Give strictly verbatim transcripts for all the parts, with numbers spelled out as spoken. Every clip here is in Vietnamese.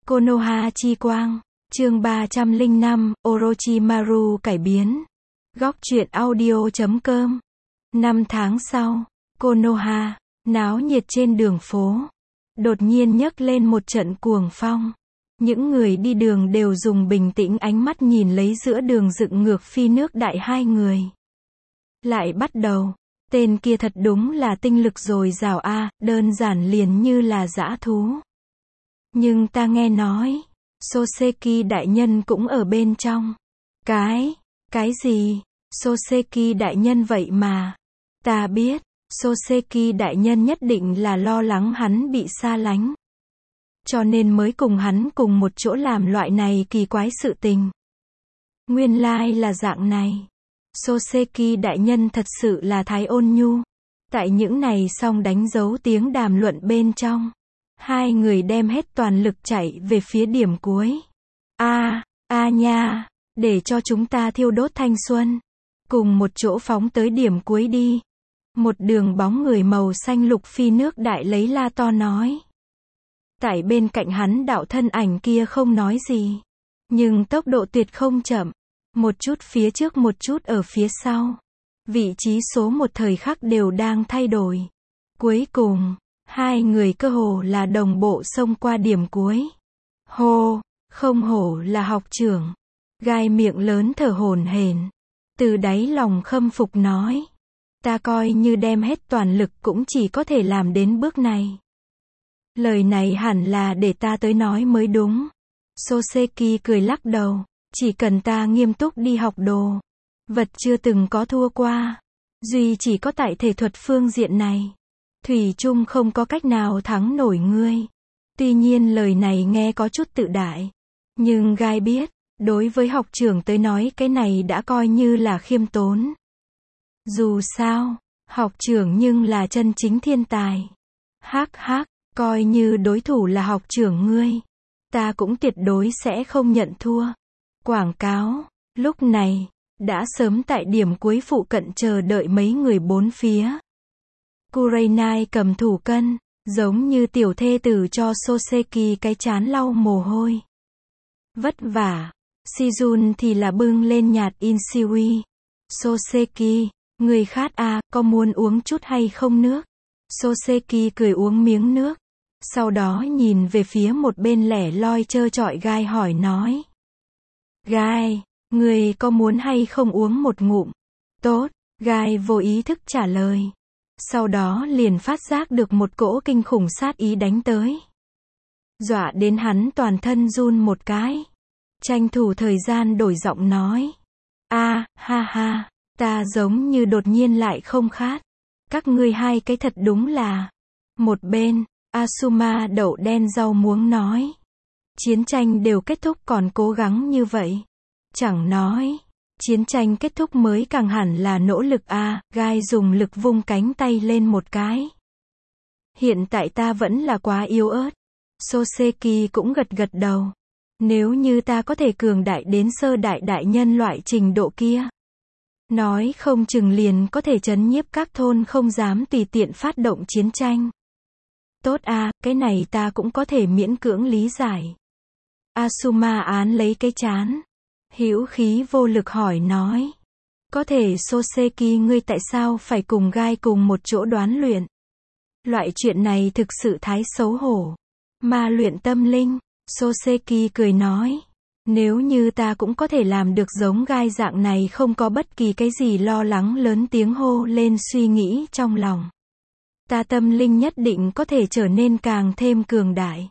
Konoha chi quang, chương ba trăm lẻ năm, Orochimaru cải biến. Góc truyện audio chấm com. Năm tháng sau, Konoha, náo nhiệt trên đường phố. Đột nhiên nhấc lên một trận cuồng phong. Những người đi đường đều dùng bình tĩnh ánh mắt nhìn lấy giữa đường dựng ngược phi nước đại hai người. Lại bắt đầu, tên kia thật đúng là tinh lực dồi dào a, đơn giản liền như là dã thú. Nhưng ta nghe nói, Soseki đại nhân cũng ở bên trong. Cái, cái gì? Soseki đại nhân vậy mà. Ta biết, Soseki đại nhân nhất định là lo lắng hắn bị xa lánh. Cho nên mới cùng hắn cùng một chỗ làm loại này kỳ quái sự tình. Nguyên lai là dạng này. Soseki đại nhân thật sự là thái ôn nhu. Tại những này xong đánh dấu tiếng đàm luận bên trong. Hai người đem hết toàn lực chạy về phía điểm cuối. A, a nha, để cho chúng ta thiêu đốt thanh xuân. Cùng một chỗ phóng tới điểm cuối đi. Một đường bóng người màu xanh lục phi nước đại lấy la to nói. Tại bên cạnh hắn đạo thân ảnh kia không nói gì. Nhưng tốc độ tuyệt không chậm. Một chút phía trước một chút ở phía sau. Vị trí số một thời khắc đều đang thay đổi. Cuối cùng, hai người cơ hồ là đồng bộ xông qua điểm cuối. Hô, không hổ là học trưởng. Gai miệng lớn thở hổn hển. Từ đáy lòng khâm phục nói. Ta coi như đem hết toàn lực cũng chỉ có thể làm đến bước này. Lời này hẳn là để ta tới nói mới đúng. Soseki cười lắc đầu. Chỉ cần ta nghiêm túc đi học đồ. Vật chưa từng có thua qua. Duy chỉ có tại thể thuật phương diện này. Thủy chung không có cách nào thắng nổi ngươi. Tuy nhiên lời này nghe có chút tự đại. Nhưng Gai biết, đối với học trưởng tới nói cái này đã coi như là khiêm tốn. Dù sao, học trưởng nhưng là chân chính thiên tài. Hắc hắc, coi như đối thủ là học trưởng ngươi. Ta cũng tuyệt đối sẽ không nhận thua. Quảng cáo, lúc này, đã sớm tại điểm cuối phụ cận chờ đợi mấy người bốn phía. Kurenai cầm thủ cân, giống như tiểu thê tử cho Soseki cái chán lau mồ hôi. Vất vả. Shizun thì là bưng lên nhạt insui. Soseki, người khát à, có muốn uống chút hay không nước? Soseki cười uống miếng nước. Sau đó nhìn về phía một bên lẻ loi trơ trọi Gai hỏi nói. Gai, người có muốn hay không uống một ngụm? Tốt, Gai vô ý thức trả lời. Sau đó liền phát giác được một cỗ kinh khủng sát ý đánh tới. Dọa đến hắn toàn thân run một cái. Tranh thủ thời gian đổi giọng nói. A, ha ha, ta giống như đột nhiên lại không khát. Các ngươi hai cái thật đúng là. Một bên, Asuma đậu đen rau muống nói. Chiến tranh đều kết thúc còn cố gắng như vậy. Chẳng nói. Chiến tranh kết thúc mới càng hẳn là nỗ lực a, à, Gai dùng lực vung cánh tay lên một cái. Hiện tại ta vẫn là quá yếu ớt. Soseki cũng gật gật đầu. Nếu như ta có thể cường đại đến sơ đại đại nhân loại trình độ kia. Nói không chừng liền có thể trấn nhiếp các thôn không dám tùy tiện phát động chiến tranh. Tốt a, à, cái này ta cũng có thể miễn cưỡng lý giải. Asuma án lấy cái trán. Hữu khí vô lực hỏi nói. Có thể Soseki ngươi tại sao phải cùng Gai cùng một chỗ đoán luyện? Loại chuyện này thực sự thái xấu hổ. Ma luyện tâm linh. Soseki cười nói. Nếu như ta cũng có thể làm được giống Gai dạng này không có bất kỳ cái gì lo lắng lớn tiếng hô lên suy nghĩ trong lòng. Ta tâm linh nhất định có thể trở nên càng thêm cường đại.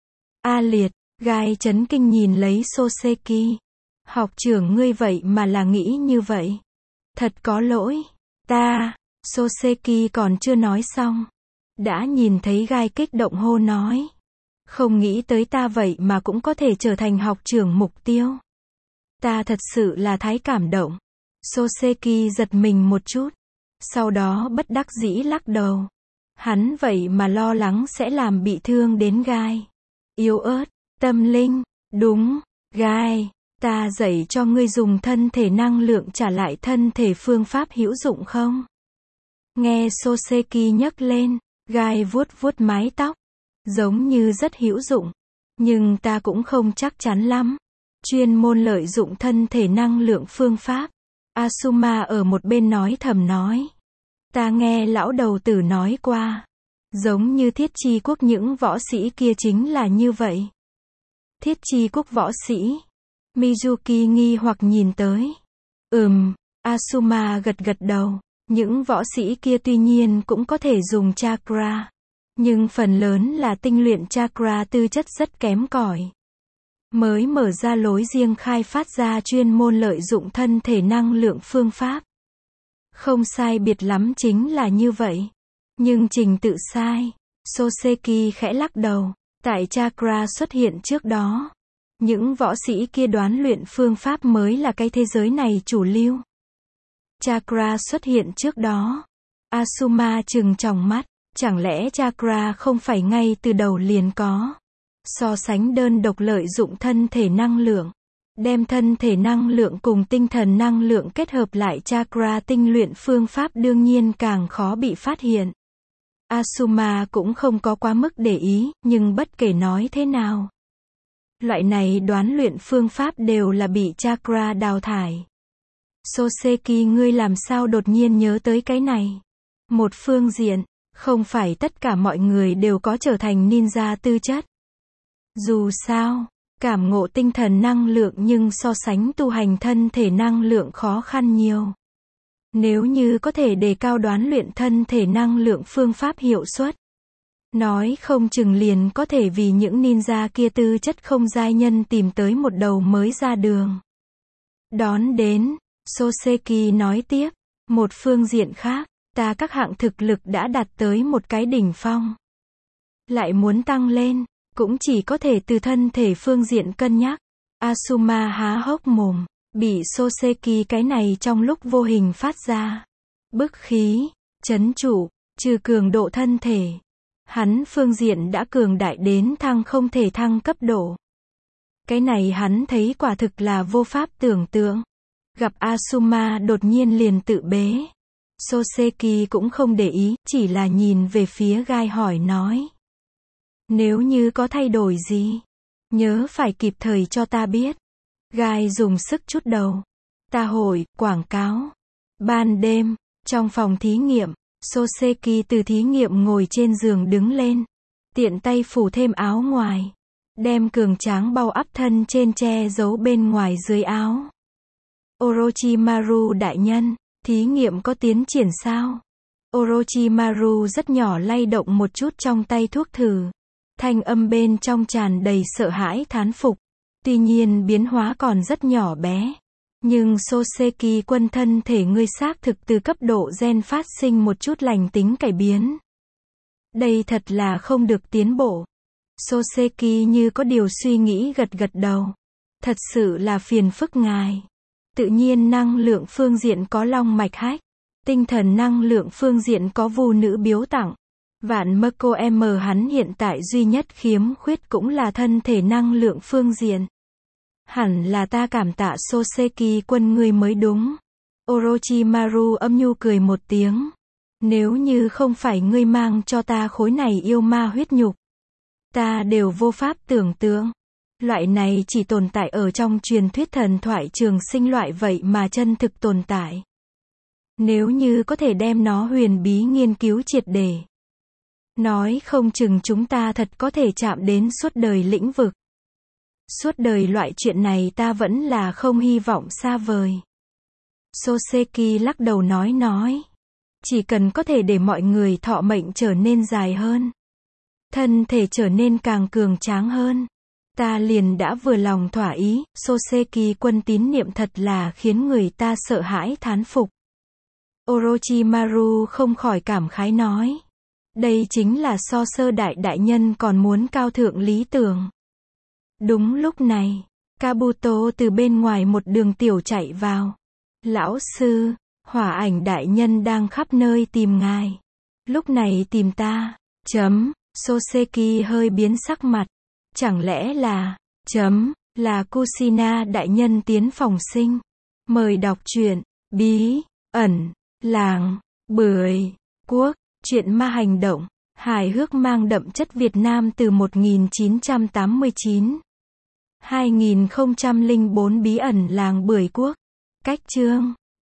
A liệt, Gai chấn kinh nhìn lấy Soseki. Học trưởng ngươi vậy mà là nghĩ như vậy. Thật có lỗi. Ta, Soseki còn chưa nói xong. Đã nhìn thấy Gai kích động hô nói. Không nghĩ tới ta vậy mà cũng có thể trở thành học trưởng mục tiêu. Ta thật sự là thái cảm động. Soseki giật mình một chút. Sau đó bất đắc dĩ lắc đầu. Hắn vậy mà lo lắng sẽ làm bị thương đến Gai. Yếu ớt, tâm linh, đúng, Gai. Ta dạy cho ngươi dùng thân thể năng lượng trả lại thân thể phương pháp hữu dụng không? Nghe Soseki nhắc lên, Gai vuốt vuốt mái tóc. Giống như rất hữu dụng. Nhưng ta cũng không chắc chắn lắm. Chuyên môn lợi dụng thân thể năng lượng phương pháp. Asuma ở một bên nói thầm nói. Ta nghe lão đầu tử nói qua. Giống như Thiết Chi Quốc những võ sĩ kia chính là như vậy. Thiết Chi Quốc võ sĩ. Mizuki nghi hoặc nhìn tới. Ừm, Asuma gật gật đầu. Những võ sĩ kia tuy nhiên cũng có thể dùng chakra. Nhưng phần lớn là tinh luyện chakra tư chất rất kém cỏi. Mới mở ra lối riêng khai phát ra chuyên môn lợi dụng thân thể năng lượng phương pháp. Không sai biệt lắm chính là như vậy. Nhưng trình tự sai. Soseki khẽ lắc đầu. Tại chakra xuất hiện trước đó. Những võ sĩ kia đoán luyện phương pháp mới là cái thế giới này chủ lưu. Chakra xuất hiện trước đó. Asuma trừng tròng mắt. Chẳng lẽ chakra không phải ngay từ đầu liền có. So sánh đơn độc lợi dụng thân thể năng lượng. Đem thân thể năng lượng cùng tinh thần năng lượng kết hợp lại chakra tinh luyện phương pháp đương nhiên càng khó bị phát hiện. Asuma cũng không có quá mức để ý, nhưng bất kể nói thế nào. Loại này đoán luyện phương pháp đều là bị chakra đào thải. Soseki ngươi làm sao đột nhiên nhớ tới cái này? Một phương diện, không phải tất cả mọi người đều có trở thành ninja tư chất. Dù sao, cảm ngộ tinh thần năng lượng nhưng so sánh tu hành thân thể năng lượng khó khăn nhiều. Nếu như có thể đề cao đoán luyện thân thể năng lượng phương pháp hiệu suất. Nói không chừng liền có thể vì những ninja kia tư chất không giai nhân tìm tới một đầu mới ra đường. Đón đến, Soseki nói tiếp, một phương diện khác, ta các hạng thực lực đã đạt tới một cái đỉnh phong. Lại muốn tăng lên, cũng chỉ có thể từ thân thể phương diện cân nhắc. Asuma há hốc mồm, bị Soseki cái này trong lúc vô hình phát ra. Bức khí, chấn trụ, trừ cường độ thân thể. Hắn phương diện đã cường đại đến thăng không thể thăng cấp độ. Cái này hắn thấy quả thực là vô pháp tưởng tượng. Gặp Asuma đột nhiên liền tự bế. Soseki cũng không để ý, chỉ là nhìn về phía gai hỏi nói. Nếu như có thay đổi gì, nhớ phải kịp thời cho ta biết. Gai dùng sức chút đầu. Ta hội, quảng cáo. Ban đêm, trong phòng thí nghiệm, Soseki từ thí nghiệm ngồi trên giường đứng lên. Tiện tay phủ thêm áo ngoài. Đem cường tráng bao ắp thân trên che giấu bên ngoài dưới áo. Orochimaru đại nhân, thí nghiệm có tiến triển sao? Orochimaru rất nhỏ lay động một chút trong tay thuốc thử. Thanh âm bên trong tràn đầy sợ hãi thán phục. Tuy nhiên biến hóa còn rất nhỏ bé. Nhưng Soseki quân thân thể ngươi xác thực từ cấp độ gen phát sinh một chút lành tính cải biến. Đây thật là không được tiến bộ. Soseki như có điều suy nghĩ gật gật đầu. Thật sự là phiền phức ngài. Tự nhiên năng lượng phương diện có long mạch hách. Tinh thần năng lượng phương diện có vu nữ biếu tặng. Vạn mơ cô em hắn hiện tại duy nhất khiếm khuyết cũng là thân thể năng lượng phương diện. Hẳn là ta cảm tạ Soseki quân ngươi mới đúng. Orochimaru âm nhu cười một tiếng. Nếu như không phải ngươi mang cho ta khối này yêu ma huyết nhục, ta đều vô pháp tưởng tượng. Loại này chỉ tồn tại ở trong truyền thuyết thần thoại trường sinh loại vậy mà chân thực tồn tại. Nếu như có thể đem nó huyền bí nghiên cứu triệt để. Nói không chừng chúng ta thật có thể chạm đến suốt đời lĩnh vực. Suốt đời loại chuyện này ta vẫn là không hy vọng xa vời. Soseki lắc đầu nói nói. Chỉ cần có thể để mọi người thọ mệnh trở nên dài hơn. Thân thể trở nên càng cường tráng hơn. Ta liền đã vừa lòng thỏa ý. Soseki quân tín niệm thật là khiến người ta sợ hãi thán phục. Orochimaru không khỏi cảm khái nói. Đây chính là so sơ đại đại nhân còn muốn cao thượng lý tưởng. Đúng lúc này, Kabuto từ bên ngoài một đường tiểu chạy vào. Lão sư, hỏa ảnh đại nhân đang khắp nơi tìm ngài. Lúc này tìm ta. Chấm, Soseki hơi biến sắc mặt. Chẳng lẽ là, chấm, là Kushina đại nhân tiến phòng sinh. Mời đọc truyện, bí, ẩn, làng, bưởi, quốc, truyện ma hành động. Hài hước mang đậm chất Việt Nam từ một nghìn chín trăm tám mươi chín. hai nghìn không trăm lẻ bốn Bí ẩn làng Bưởi Quốc. Cách chương